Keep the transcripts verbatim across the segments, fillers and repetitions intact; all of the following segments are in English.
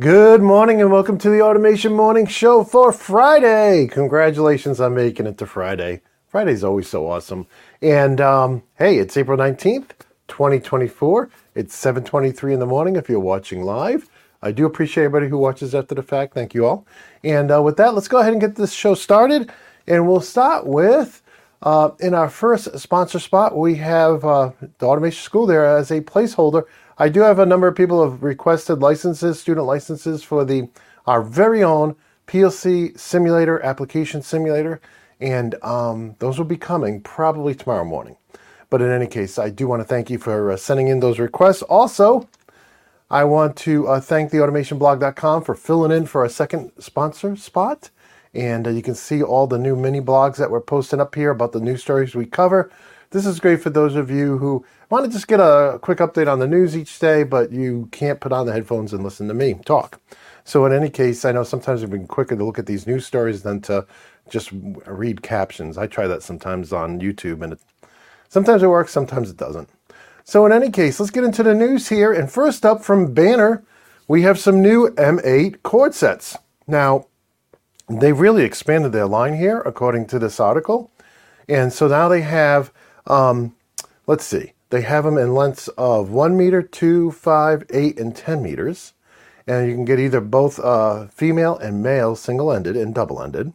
Good morning and welcome to the Automation Morning Show for Friday. Congratulations on making it to Friday. Friday's always so awesome. And um, hey, it's April nineteenth, twenty twenty-four. It's seven twenty-three in the morning if you're watching live. I do appreciate everybody who watches after the fact. Thank you all. And uh, with that, let's go ahead and get this show started. And we'll start with, uh, in our first sponsor spot, we have uh, the Automation School there as a placeholder. I do have a number of people who have requested licenses, student licenses for the our very own P L C simulator, application simulator, and um, those will be coming probably tomorrow morning. But in any case, I do want to thank you for uh, sending in those requests. Also, I want to uh, thank the automation blog dot com for filling in for a second sponsor spot. And uh, you can see all the new mini blogs that we're posting up here about the news stories we cover. This is great for those of you who want to just get a quick update on the news each day, but you can't put on the headphones and listen to me talk. So in any case, I know sometimes it's been quicker to look at these news stories than to just read captions. I try that sometimes on YouTube, and it, sometimes it works, sometimes it doesn't. So in any case, let's get into the news here. And first up from Banner, we have some new M eight cord sets. Now, they've really expanded their line here, according to this article. And so now they have, um, let's see, they have them in lengths of one meter, two, five, eight, and ten meters. And you can get either both uh, female and male single-ended and double-ended.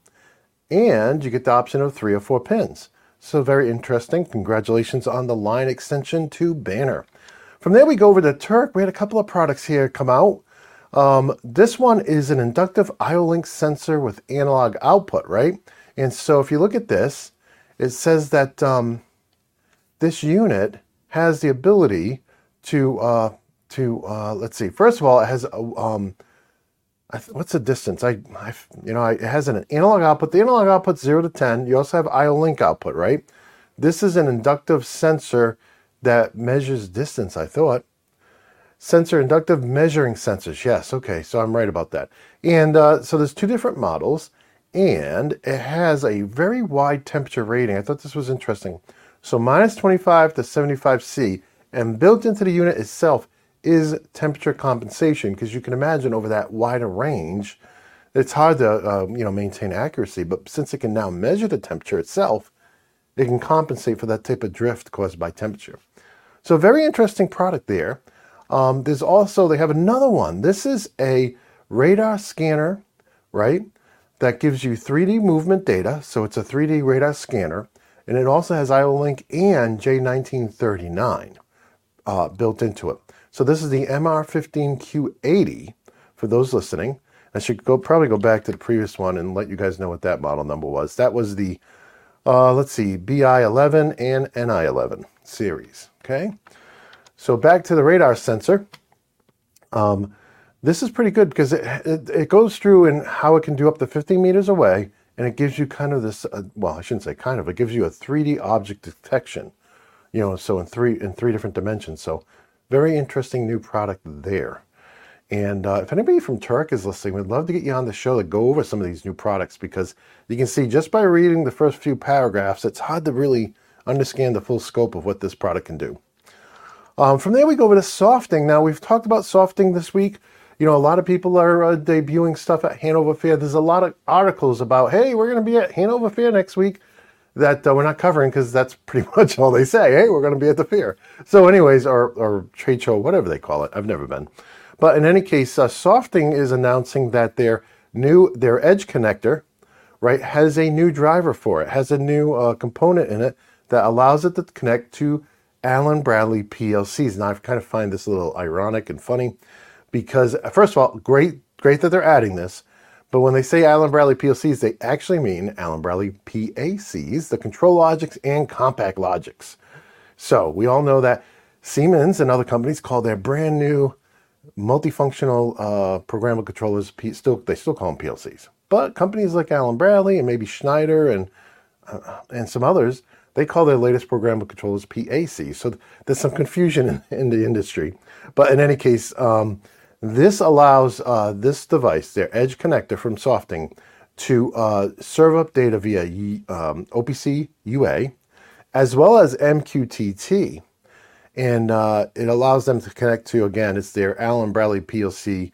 And you get the option of three or four pins. So very interesting. Congratulations on the line extension to Banner. From there we go over to Turk. We had a couple of products here come out. Um, this one is an inductive I O link sensor with analog output, right? And so if you look at this, it says that um, this unit has the ability to, uh, to uh, let's see, first of all, it has, a, um, what's the distance? I, I you know, it has an analog output. The analog output's zero to ten. You also have I O link output, right? This is an inductive sensor that measures distance, I thought. Sensor, inductive measuring sensors. Yes, okay, so I'm right about that. And uh, so there's two different models, and it has a very wide temperature rating. I thought this was interesting. So minus twenty-five to seventy-five C, and built into the unit itself is temperature compensation, because you can imagine over that wider range, it's hard to uh, you know maintain accuracy, but since it can now measure the temperature itself, it can compensate for that type of drift caused by temperature. So very interesting product there. Um, there's also, they have another one. This is a radar scanner, right, that gives you three D movement data. So it's a three D radar scanner. And it also has I O link and J nineteen thirty-nine uh, built into it. So this is the M R fifteen Q eighty for those listening. I should go probably go back to the previous one and let you guys know what that model number was. That was the, uh, let's see, B I eleven and N I eleven series, okay? So back to the radar sensor. Um, this is pretty good because it, it, it goes through and how it can do up to fifteen meters away, and it gives you kind of this, uh, well, I shouldn't say kind of, it gives you a three D object detection, you know, so in three, in three different dimensions. So very interesting new product there. And uh, if anybody from Turk is listening, we'd love to get you on the show to go over some of these new products, because you can see just by reading the first few paragraphs, it's hard to really understand the full scope of what this product can do. Um, from there, we go over to Softing. Now, we've talked about Softing this week. You know, a lot of people are uh, debuting stuff at Hanover Fair. There's a lot of articles about, hey, we're going to be at Hanover Fair next week that uh, we're not covering, because that's pretty much all they say. Hey, we're going to be at the fair. So anyways, or, or trade show, whatever they call it. I've never been. But in any case, uh, Softing is announcing that their new, their Edge connector, right, has a new driver for it, has a new uh, component in it that allows it to connect to Allen Bradley P L Cs. Now, I kind of find this a little ironic and funny because, first of all, great, great that they're adding this. But when they say Allen Bradley P L Cs, they actually mean Allen Bradley P A Cs, the control logics and compact logics. So we all know that Siemens and other companies call their brand new multifunctional uh, programmable controllers, P- still they still call them P L Cs. But companies like Allen Bradley and maybe Schneider and uh, and some others, they call their latest programmable controllers P A Cs. So there's some confusion in, in the industry. But in any case, um, this allows uh, this device, their Edge connector from Softing, to uh, serve up data via um, O P C U A as well as M Q T T. And uh, it allows them to connect to, again, it's their Allen Bradley P L C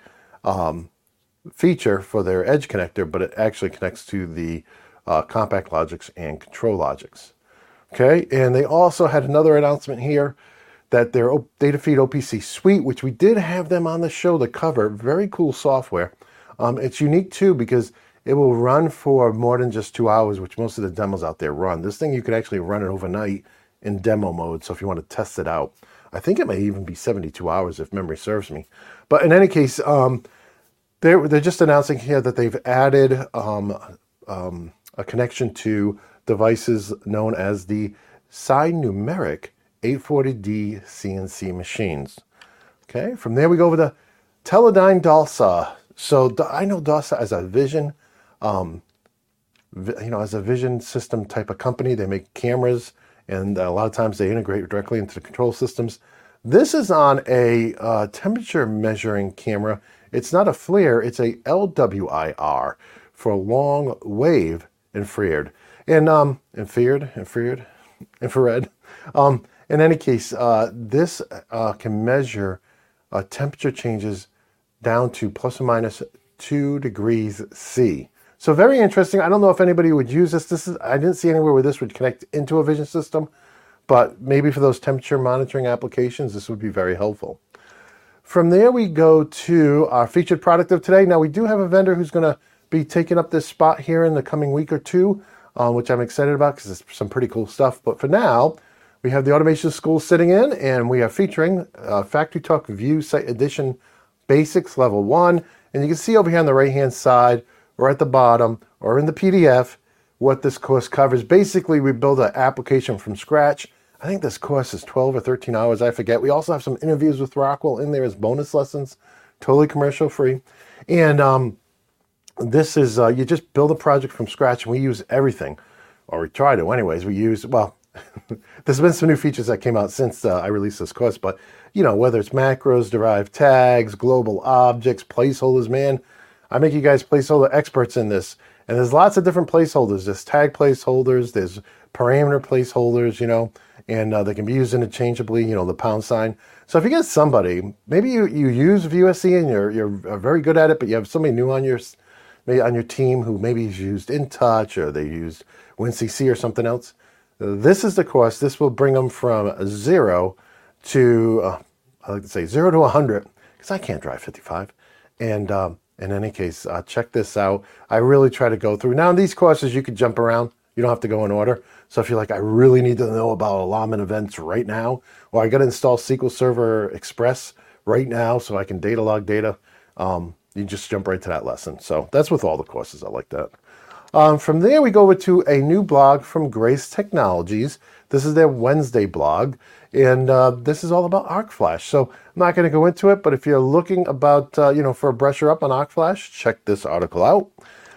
um, feature for their edge connector, but it actually connects to the uh, compact logics and control logics. Okay, and they also had another announcement here that their DataFeed O P C suite, which we did have them on the show to cover, very cool software. Um, it's unique too because it will run for more than just two hours, which most of the demos out there run. This thing, you could actually run it overnight in demo mode, so if you want to test it out. I think it may even be seventy-two hours if memory serves me. But in any case, um, they're, they're just announcing here that they've added um, um, a connection to devices known as the SiNumeric eight forty D C N C machines. Okay, from there we go over to Teledyne DALSA. So I know DALSA as a vision, um, you know, as a vision system type of company. They make cameras, and a lot of times they integrate directly into the control systems. This is on a uh, temperature measuring camera. It's not a FLIR, it's a L W I R for long wave infrared. And um, infrared, infrared, infrared. Um, in any case, uh, this uh, can measure uh, temperature changes down to plus or minus two degrees C. So very interesting. I don't know if anybody would use this. This is I didn't see anywhere where this would connect into a vision system, but maybe for those temperature monitoring applications, this would be very helpful. From there, we go to our featured product of today. Now, we do have a vendor who's going to be taking up this spot here in the coming week or two, uh, which I'm excited about because it's some pretty cool stuff. But for now, we have the Automation School sitting in, and we are featuring uh, FactoryTalk View Site Edition Basics Level one. And you can see over here on the right-hand side, or at the bottom, or in the P D F, what this course covers. Basically, we build an application from scratch. I think this course is twelve or thirteen hours, I forget. We also have some interviews with Rockwell in there as bonus lessons, totally commercial free. And um, this is, uh, you just build a project from scratch, and we use everything, or we try to anyways. We use, well, there's been some new features that came out since uh, I released this course, but, you know, whether it's macros, derived tags, global objects, placeholders, man, I make you guys placeholder experts in this. And there's lots of different placeholders. There's tag placeholders, there's parameter placeholders, you know, and uh, they can be used interchangeably, you know, the pound sign. So if you get somebody, maybe you, you use View S E and you're, you're very good at it, but you have somebody new on your, maybe on your team who maybe has used InTouch or they used WinCC or something else. This is the course. This will bring them from zero to, uh, I like to say zero to one hundred, because I can't drive fifty-five. And um, in any case, uh, check this out. I really try to go through. Now, in these courses, you could jump around. You don't have to go in order. So if you're like, I really need to know about alignment events right now, or I got to install S Q L Server Express right now so I can data log data, um, you just jump right to that lesson. So that's with all the courses. I like that. Um, from there, we go over to a new blog from Grace Technologies. This is their Wednesday blog, and uh, this is all about ArcFlash. So I'm not going to go into it, but if you're looking about, uh, you know, for a brusher up on ArcFlash, check this article out.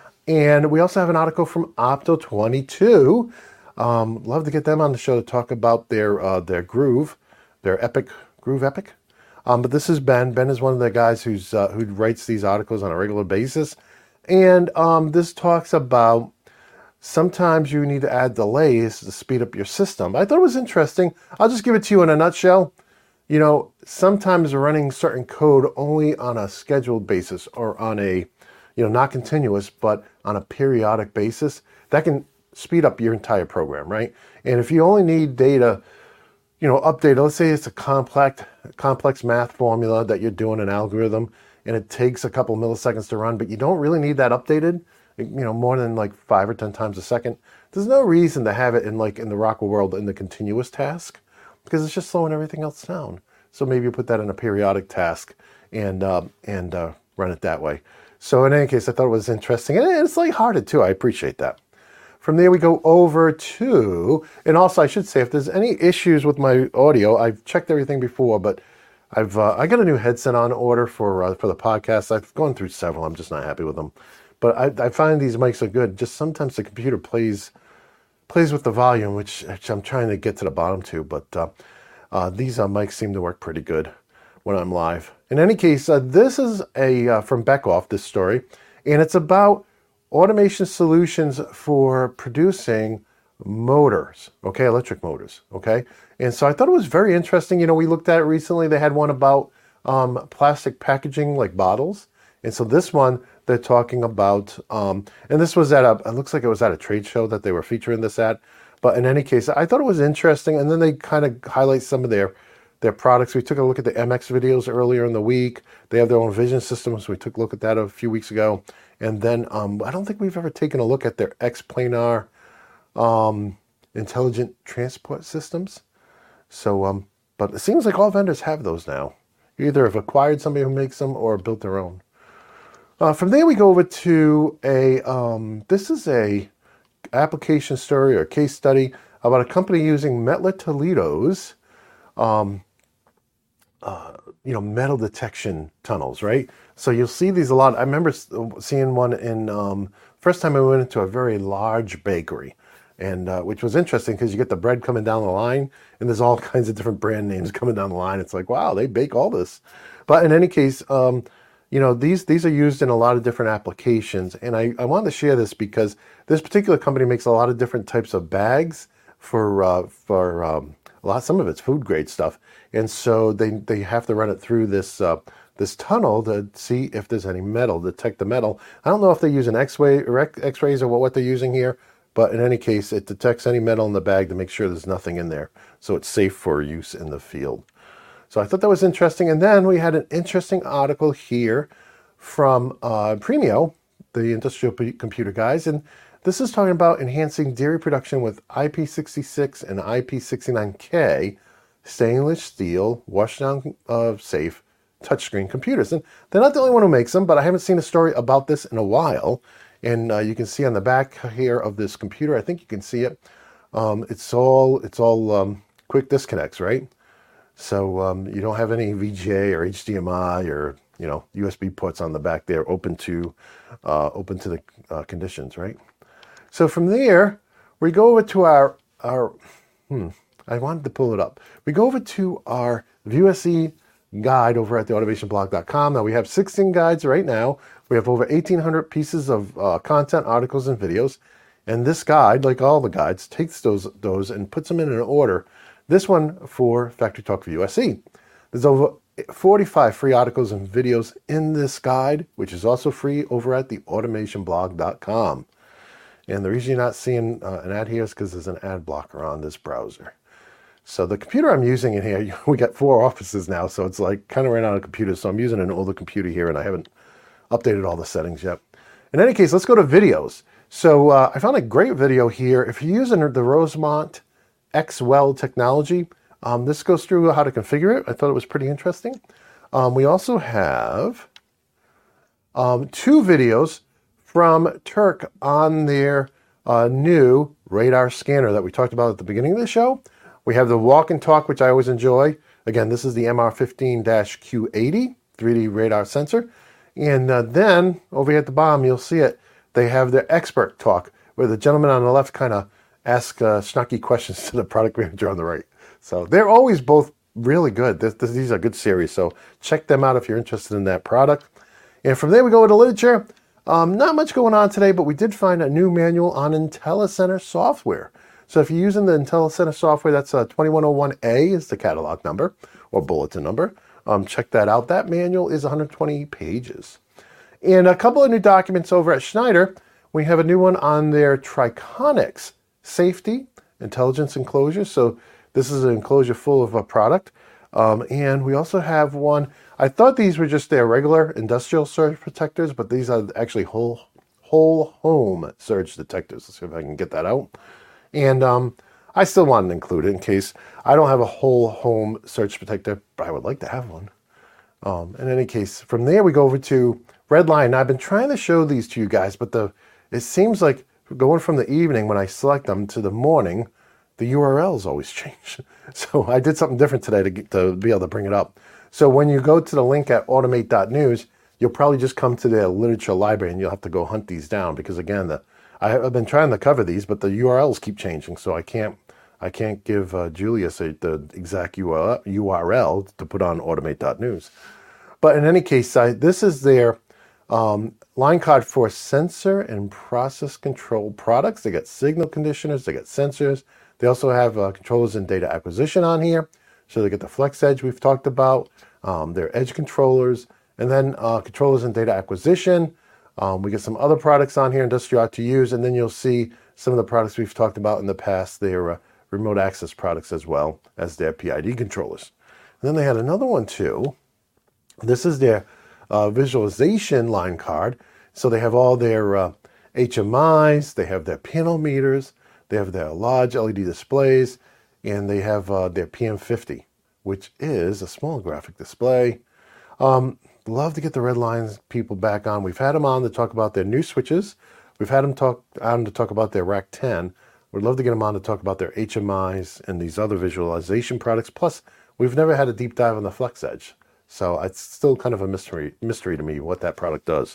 And we also have an article from Opto twenty-two. Um, love to get them on the show to talk about their uh, their Groove, their Epic Groove Epic. Um, but this is Ben. Ben is one of the guys who's uh, who writes these articles on a regular basis. And um, this talks about sometimes you need to add delays to speed up your system. I thought it was interesting. I'll just give it to you in a nutshell. You know, sometimes running certain code only on a scheduled basis or on a, you know, not continuous, but on a periodic basis, that can speed up your entire program, right? And if you only need data, you know, updated, let's say it's a complex, complex math formula that you're doing an algorithm, and it takes a couple milliseconds to run, but you don't really need that updated, you know, more than like five or ten times a second. There's no reason to have it in like in the Rockwell world in the continuous task, because it's just slowing everything else down. So maybe you put that in a periodic task and uh, and uh, run it that way. So in any case, I thought it was interesting, and it's lighthearted too. I appreciate that. From there, we go over to, and also I should say, if there's any issues with my audio, I've checked everything before, but I've uh, I got a new headset on order for uh, for the podcast. I've gone through several. I'm just not happy with them, but I, I find these mics are good. Just sometimes the computer plays plays with the volume, which, which I'm trying to get to the bottom to. But uh, uh, these uh, mics seem to work pretty good when I'm live. In any case, uh, this is a uh, from Beckhoff, this story, and it's about automation solutions for producing motors, okay, electric motors, okay? And so I thought it was very interesting. You know, we looked at it recently. They had one about um, plastic packaging, like bottles. And so this one, they're talking about, um, and this was at a, it looks like it was at a trade show that they were featuring this at. But in any case, I thought it was interesting. And then they kind of highlight some of their their products. We took a look at the M X videos earlier in the week. They have their own vision systems. We took a look at that a few weeks ago. And then um, I don't think we've ever taken a look at their X-Planar um, intelligent transport systems. So, um, but it seems like all vendors have those now. You either have acquired somebody who makes them or built their own. Uh, from there, we go over to a, um, this is a application story or case study about a company using Mettler Toledo's, um, uh, you know, metal detection tunnels, right? So you'll see these a lot. I remember seeing one in, um, first time I went into a very large bakery, and uh, which was interesting because you get the bread coming down the line, and there's all kinds of different brand names coming down the line. It's like, wow, they bake all this. But in any case, um, you know, these these are used in a lot of different applications, and I, I wanted to share this because this particular company makes a lot of different types of bags for uh, for um, a lot. Some of it's food grade stuff, and so they they have to run it through this uh, this tunnel to see if there's any metal, detect the metal. I don't know if they use an X-ray or X-rays or what what they're using here, but in any case, it detects any metal in the bag to make sure there's nothing in there, so it's safe for use in the field. So I thought that was interesting. And then we had an interesting article here from uh, Premio, the industrial computer guys. And this is talking about enhancing dairy production with I P sixty-six and I P sixty-nine K stainless steel, wash down uh, safe touchscreen computers. And they're not the only one who makes them, but I haven't seen a story about this in a while. And uh, you can see on the back here of this computer, I think you can see it. Um, it's all, it's all um, quick disconnects, right? So um, you don't have any V G A or H D M I or, you know, U S B ports on the back there open to uh, open to the uh, conditions, right? So from there, we go over to our, our hmm, I wanted to pull it up. We go over to our V U S E guide over at the automation blog dot com. Now we have sixteen guides right now. We have over eighteen hundred pieces of uh, content, articles, and videos. And this guide, like all the guides, takes those, those and puts them in an order. This one for Factory Talk for U S E. There's over forty-five free articles and videos in this guide, which is also free over at the automation blog dot com. And the reason you're not seeing uh, an ad here is because there's an ad blocker on this browser. So the computer I'm using in here, we got four offices now, so it's like kind of ran out of computers. So I'm using an older computer here, and I haven't updated all the settings yet. In any case, let's go to videos. So uh, I found a great video here. If you're using the Rosemont X-Weld technology, um, this goes through how to configure it. I thought it was pretty interesting. Um, we also have um, two videos from Turk on their uh, new radar scanner that we talked about at the beginning of the show. We have the walk and talk, which I always enjoy. Again, this is the M R fifteen Q eighty three D radar sensor. And uh, then over here at the bottom, you'll see it. They have their expert talk, where the gentleman on the left kind of ask uh, snarky questions to the product manager on the right. So they're always both really good. This, this, these are good series, so check them out if you're interested in that product. And from there we go to literature. Um, not much going on today, but we did find a new manual on IntelliCenter software. So if you're using the IntelliCenter software, that's uh, twenty-one oh one A is the catalog number or bulletin number. Um, check that out. That manual is one hundred twenty pages. And a couple of new documents over at Schneider. We have a new one on their Triconix safety intelligence enclosure. So this is an enclosure full of a product. Um, and we also have one, I thought these were just their regular industrial surge protectors, but these are actually whole, whole home surge detectors. Let's see if I can get that out. And um, I still wanted to include it in case I don't have a whole home surge protector, but I would like to have one. Um, in any case, from there we go over to Redline. Now, I've been trying to show these to you guys, but the it seems like going from the evening when I select them to the morning, the U R Ls always change. So I did something different today to, get, to be able to bring it up. So when you go to the link at automate dot news, you'll probably just come to their literature library and you'll have to go hunt these down because, again, the I have been trying to cover these, but the U R Ls keep changing, so I can't I can't give uh, Julius a, the exact U R L to put on automate dot news. But in any case, I, this is their um, line card for sensor and process control products. They got signal conditioners, they got sensors. They also have uh, controllers and data acquisition on here. So they get the Flex Edge we've talked about, um, their edge controllers, And then uh, controllers and data acquisition. Um, we get some other products on here, industrial I T Us, and then you'll see some of the products we've talked about in the past. They're uh, remote access products as well as their P I D controllers. And then they had another one too. This is their uh, visualization line card. So they have all their uh, H M Is, they have their panel meters, they have their large L E D displays, and they have uh, their P M fifty, which is a small graphic display. Um, love to get the Redline people back on. We've had them on to talk about their new switches. We've had them talk on to talk about their Rack ten. We'd love to get them on to talk about their H M Is and these other visualization products. Plus, we've never had a deep dive on the FlexEdge. So it's still kind of a mystery mystery to me what that product does.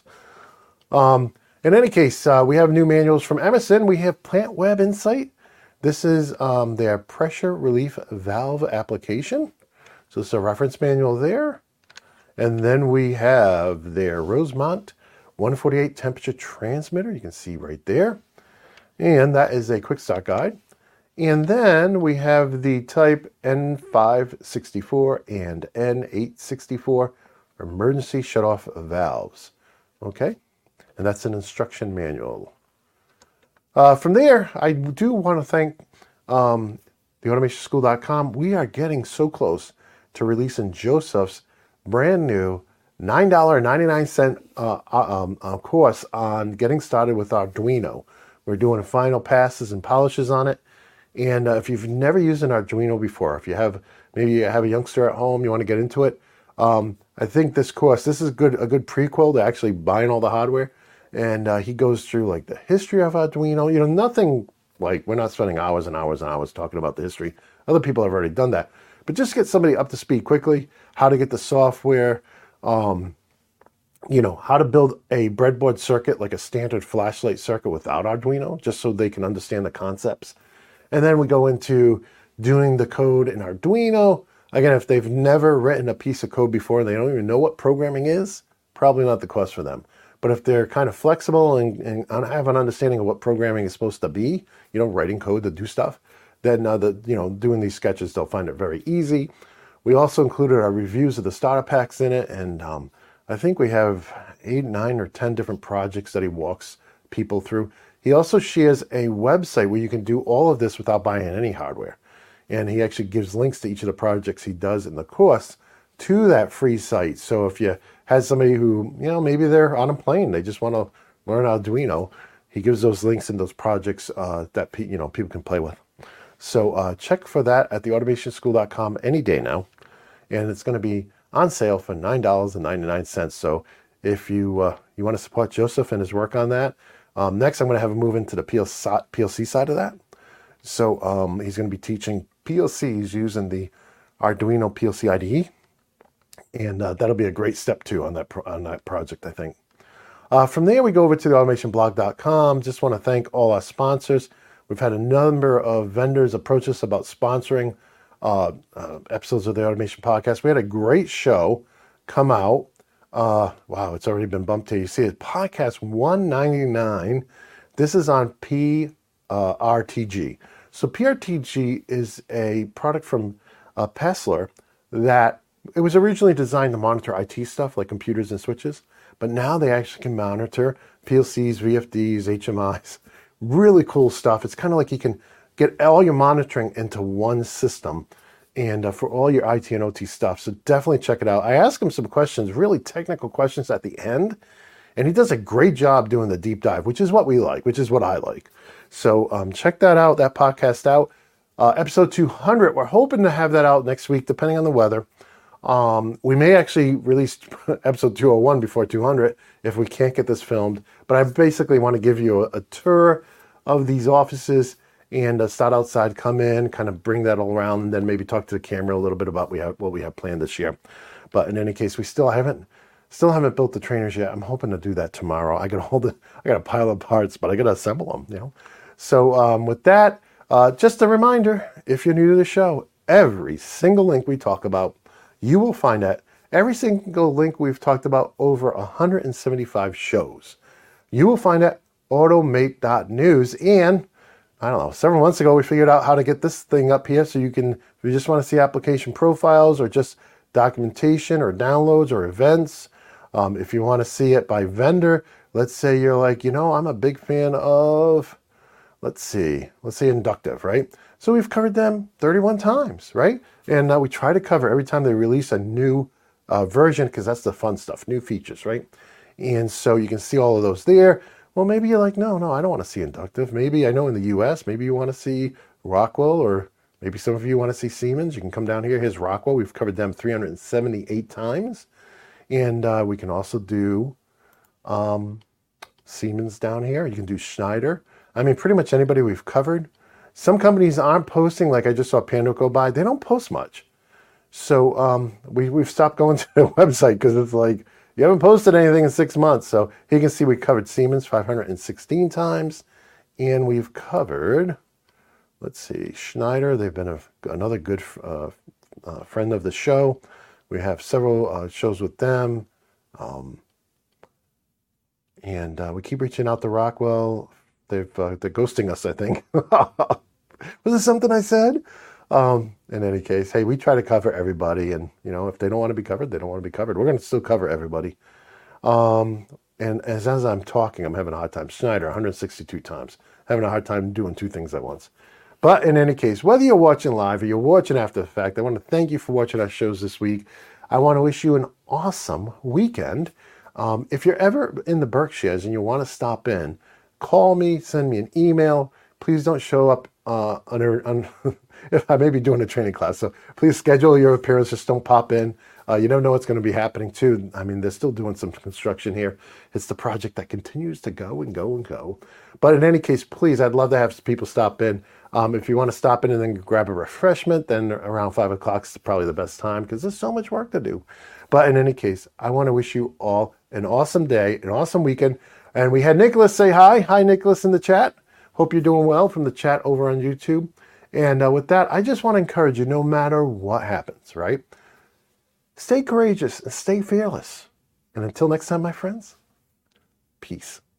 Um, in any case, uh, we have new manuals from Emerson. We have Plant Web Insight. This is um, their pressure relief valve application. So this is a reference manual there. And then we have their Rosemont one forty-eight temperature transmitter. You can see right there. And that is a quick start guide. And then we have the Type N five sixty-four and N eight sixty-four emergency shutoff valves. Okay, and that's an instruction manual. Uh, from there, I do want to thank um, the automation school dot com. We are getting so close to releasing Joseph's brand new nine ninety-nine uh, um, uh, course on getting started with Arduino. We're doing final passes and polishes on it. And uh, if you've never used an Arduino before, if you have, maybe you have a youngster at home, you want to get into it, um, I think this course, this is good, a good prequel to actually buying all the hardware. And uh, he goes through like the history of Arduino, you know, nothing like, we're not spending hours and hours and hours talking about the history. Other people have already done that. But just get somebody up to speed quickly, how to get the software, um, you know, how to build a breadboard circuit, like a standard flashlight circuit without Arduino, just so they can understand the concepts. And then we go into doing the code in Arduino. Again, if they've never written a piece of code before and they don't even know what programming is, probably not the course for them. But if they're kind of flexible and, and have an understanding of what programming is supposed to be, you know, writing code to do stuff, then uh, the, you know, doing these sketches, they'll find it very easy. We also included our reviews of the starter packs in it, and um, I think we have eight, nine, or ten different projects that he walks people through. He also shares a website where you can do all of this without buying any hardware. And he actually gives links to each of the projects he does in the course to that free site. So if you had somebody who, you know, maybe they're on a plane, they just want to learn Arduino, he gives those links in those projects uh, that, you know, people can play with. So uh, check for that at the automation school dot com any day now. And it's going to be on sale for nine ninety-nine. So if you uh, you want to support Joseph and his work on that, um, next I'm going to have him move into the P L C side of that. So um, he's going to be teaching P L Cs using the Arduino P L C I D E, and uh, that'll be a great step too on that pro- on that project, I think. Uh, from there, we go over to the automation blog dot com. Just want to thank all our sponsors. We've had a number of vendors approach us about sponsoring uh, uh, episodes of the Automation Podcast. We had a great show come out. Uh, wow, it's already been bumped here. You see it, podcast one ninety-nine. This is on P R T G. So P R T G is a product from uh, Pessler that it was originally designed to monitor I T stuff like computers and switches, but now they actually can monitor P L Cs, V F Ds, H M Is. Really cool stuff. It's kind of like you can get all your monitoring into one system and uh, for all your I T and O T stuff. So definitely check it out. I ask him some questions, really technical questions at the end, and he does a great job doing the deep dive, which is what we like, which is what I like. So um, check that out, that podcast out. Uh, episode two hundred, we're hoping to have that out next week, depending on the weather. Um, we may actually release episode two oh one before two hundred if we can't get this filmed. But I basically want to give you a, a tour of these offices and uh, start outside, come in, kind of bring that all around, and then maybe talk to the camera a little bit about we have, what we have planned this year. But in any case, we still haven't still haven't built the trainers yet. I'm hoping to do that tomorrow. I got hold of, I got a pile of parts, but I got to assemble them. You know. So um, with that, uh, just a reminder: if you're new to the show, every single link we talk about, you will find at every single link we've talked about over one hundred seventy-five shows. You will find at automate dot news. And I don't know, several months ago, we figured out how to get this thing up here so you can, if you just want to see application profiles or just documentation or downloads or events, Um, if you want to see it by vendor, let's say you're like, you know, I'm a big fan of, let's see, let's say Inductive, right? So we've covered them thirty-one times, right? And uh, we try to cover every time they release a new uh, version, because that's the fun stuff, new features, right? And so you can see all of those there. Well, maybe you're like, no, no, I don't want to see Inductive. Maybe I know in the U S, maybe you want to see Rockwell, or maybe some of you want to see Siemens. You can come down here. Here's Rockwell. We've covered them three hundred seventy-eight times. And uh, we can also do um, Siemens down here. You can do Schneider. I mean, pretty much anybody we've covered. Some companies aren't posting, like I just saw Pando go by. They don't post much. So um, we, we've stopped going to their website because it's like, you haven't posted anything in six months. So here you can see we covered Siemens five hundred sixteen times. And we've covered, let's see, Schneider. They've been a, another good uh, uh, friend of the show. We have several uh, shows with them. Um, and uh, we keep reaching out to Rockwell. They've, uh, they're ghosting us, I think. Was it something I said? Um, in any case, hey, we try to cover everybody. And, you know, if they don't want to be covered, they don't want to be covered. We're going to still cover everybody. Um, and as, as I'm talking, I'm having a hard time. Schneider, one hundred sixty-two times. Having a hard time doing two things at once. But in any case, whether you're watching live or you're watching after the fact, I want to thank you for watching our shows this week. I want to wish you an awesome weekend. Um, if you're ever in the Berkshires and you want to stop in, call me, send me an email. Please don't show up uh, under, on, if I may be doing a training class. So please schedule your appearance. Just don't pop in. Uh, you never know what's going to be happening too. I mean, they're still doing some construction here. It's the project that continues to go and go and go. But in any case, please, I'd love to have people stop in. Um, if you want to stop in and then grab a refreshment, then around five o'clock is probably the best time because there's so much work to do. But in any case, I want to wish you all an awesome day, an awesome weekend. And we had Nicholas say hi. Hi, Nicholas, in the chat. Hope you're doing well from the chat over on YouTube. And uh, with that, I just want to encourage you, no matter what happens, right? Stay courageous and stay fearless. And until next time, my friends, peace.